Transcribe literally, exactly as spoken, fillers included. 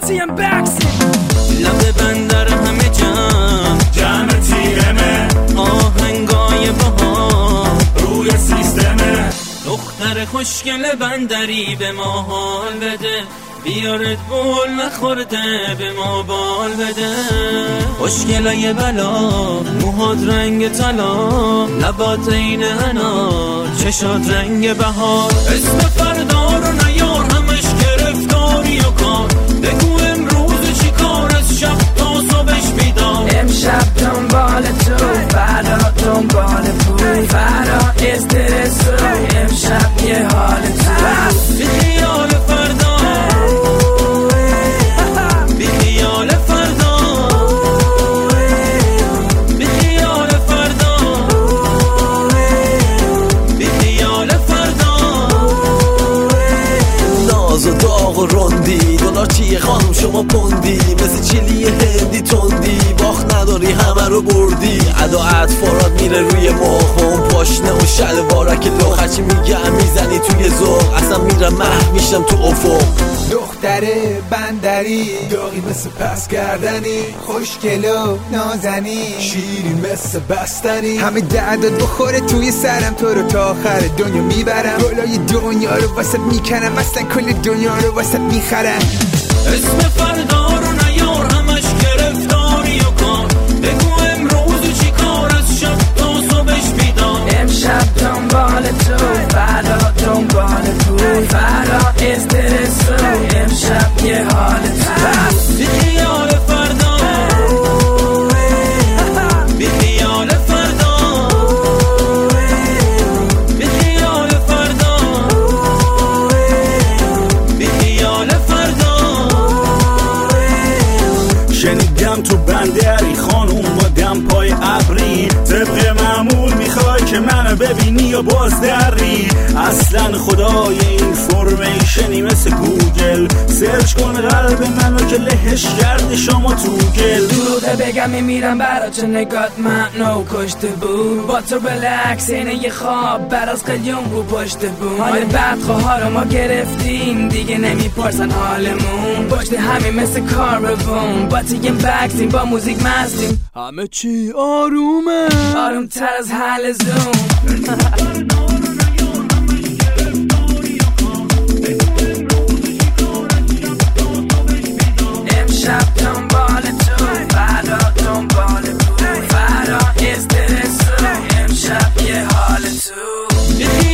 سی ام بکسی لب بندر همه جمع جمع تیرمه آهنگای بهار روی سیستمه دختر خوشگل بندری به ما حال بده بیارد بول نخورده به ما بال بده خوشگلای بلا موهات رنگ طلا لبات این انار چشات رنگ بهار اسم فردا رو نیار همش گرفتاری و کار بگو امروز چی کار از شب تا صبحش بیدار امشب دنبال تو فردا دنبال پول فردا استرسو امشب یه حال تو بی خیال فردا بی خیال فردا بی خیال فردا بی خیال فردا ناز و داغ و رندی دلار چیه خانم شما پوندی مثل چیلی هندی تندی باخت نداری همه رو بردی ادا اطفارات میره روی مخم پاشنه و شلوارک لخ هرچی میگم میزنی توی ذوق اصلا میرم محو میشم تو افق دختره بندری داغی مثل پس کردنی خوشگل و نازنی شیرین مثل بستنی همه دردت بخوره توی سرم تو رو تا آخر دنیا میبرم گلای دنیا رو واسط میکنم اصلا کل دنیا رو واسط میخرم اسم فردا رو نیار همش گرفتاری و کار بگو امروز چی کار از شب تا صبحش بیدار امشب دنبال تو فردا دنبال پول فردا استرسو امشب یه حال تو بی خیال فردا بی خیال فردا بی خیال فردا بی خیال فردا شنیدم تو بندری خانوم با دم پای ابری طبق معمول میخوای که منو ببینی یا باز دری اصلا خدای این فرمیشنی مثل گوگل سرچ کن قلب منو که لهش کرده شما تو گل دروغه بگم میمیرم برا چه نگات منو کشته بود با تو بلکس اینه یه خواب براز قلیون رو پشت بود حال بدخواه ها رو ما گرفتیم دیگه نمیپرسن حالمون پشت همین مثل کاربون با تیم بکسیم با موزیک مستیم همه چی آرومه آروم تر از حل زوم امشب دنبال تو فردا دنبال پول فردا استرسو امشب یه حال تو